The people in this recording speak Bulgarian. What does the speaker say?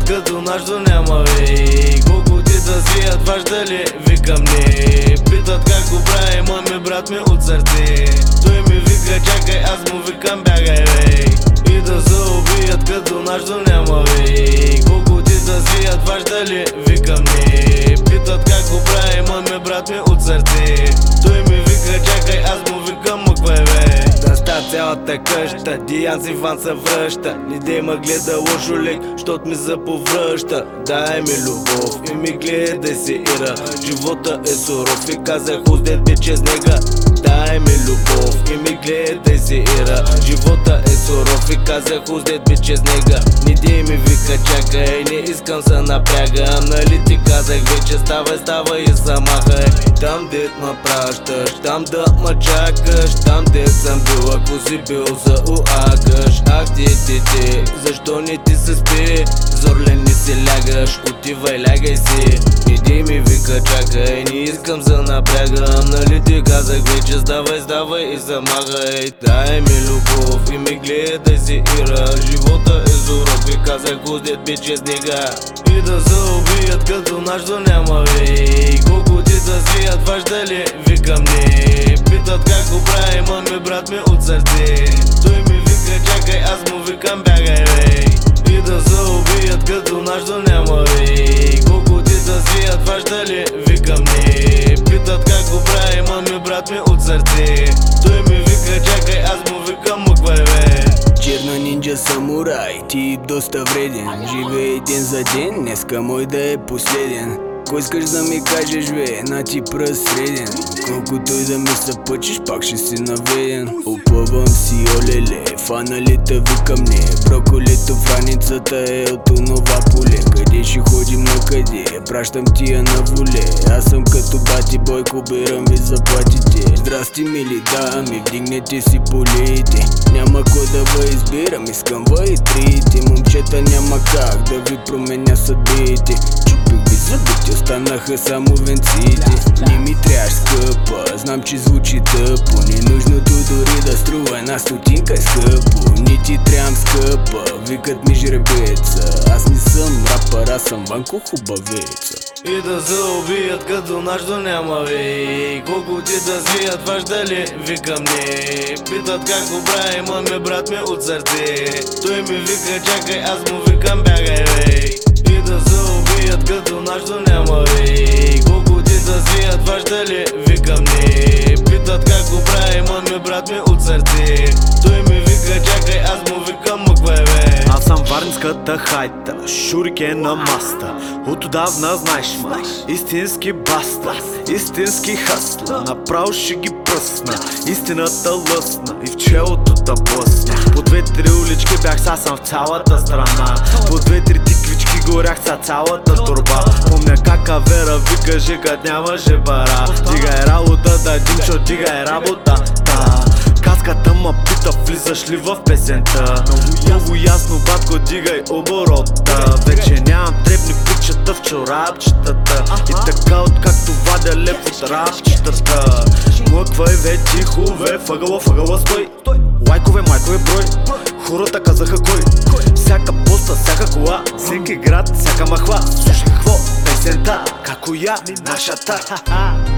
като нашето няма вей. Колко ти да свият, важда ли? Викам не. Питат как го правим, а ми брат ми от сърце. Той ми вика чакай, аз му викам бягай вей. И да се убият като нашето няма вей. Колко ти да свият, важда ли? Викам не. Питат как го правим, а ми брат ми от сърце. Той ми вика чакай, аз му викам мъквай вей. Да ста цялата къща, Диан си Иван се връща. Не дей ма гледа лошо лик, щот ми заповръща. Дай ми любов и ми гледай се ира. Живота е суров и казах уздет биче с нега. Дай ми любов и ми гледай се ира. Живота е суров и казах уздет биче с нега. Не дей ми вика чакай, не искам се напрягам. Нали ти казах вече ставай и замахай. Там дет ма пращаш, там да ма чакаш. Там дет съм бил, ако си бил за уакаш. Ах ти, защо не ти се спи? Зорлен не си лягаш, отивай лягай си. Иди ми вика чакай, не искам се напрягам. Нали ти казах вече ставай и замахай. Дай ми любов и ми гледай си ира. Живота е суров и казах уздет биче с нега. И да се убият като нашето няма вей. Колко ти да свият, важда ли? Викам не. Питат как го правим, а ми брат ми от сърце. Той ми вика чакай, аз му викам бягай вей. И да се убият като нашето няма вей. Колко ти да свият, важда ли? Викам не. Питат как го правим, а ми брат ми от сърце. Той ми вика чакай, аз му викам мъквай вей. Черно нинджа самурай, ти доста вреден. Живее ден за ден, днеска мой да е последен. Кой искаш да ми кажеш бе, на ти пръст среден. Колкото и да ми съпъчиш, пак ще си наведен. Опъвам си олеле, фаналите викам не. Броколито в раницата е от онова поле. Къде ще ходим на къде, пращам тия на воле. Аз съм като бати Бойко, берам ви заплатите. Здрасти мили дами, вдигнете си полите. Няма кой да ви избирам, искам ви и трите. Момчета няма как да ви променя съдбите. Чупих ви зъбите, останаха само венците. Не ми трябваш скъпа, знам че звучи тъпо. Ненужното дори да струва една стотинка е скъпо. Не ти трябвам скъпа, викат ми жребеца. Аз не съм рапър, аз съм Ванко хубавеца. И да се убият като нашето няма вей. Колко ти да свият, важда ли? Викам не. Питат как го правим, а ми брат ми от сърце. Той ми вика чакай, аз му викам бягай вей. И да се убият като нашето няма вей. Колко ти да свият, важда ли? Викам не. Питат как го правим, а ми брат ми от сърце. Той ми вика чакай, аз му викам мъквай вей. Аз съм варненската хайта, шурикен на маста. От отдавна знаеш ма, истински баста, истински хъсла. Направо ще ги пръсна, истината лъсна и в челото да блъсна. По две-три улички бях, са съм в цялата страна. По две-три тиквички горях са цялата турба. Помня как Авера викаше кът нямаше бара. Дигай работа, да Димчо, дигай работа. Каската ма пита, влизаш ли в песента? Много ясно, батко, дигай оборота. Вече нямам дребни пичета в чорапчетата. И така откакто вадя лев от рапчетата. Мъквай ве, тихо ве, въгъла стой. Лайкове, майкове брой, хората казаха кой. Всяка поста, всяка кола, всеки град, всяка махва. Слушай какво, песента, како я, нашата.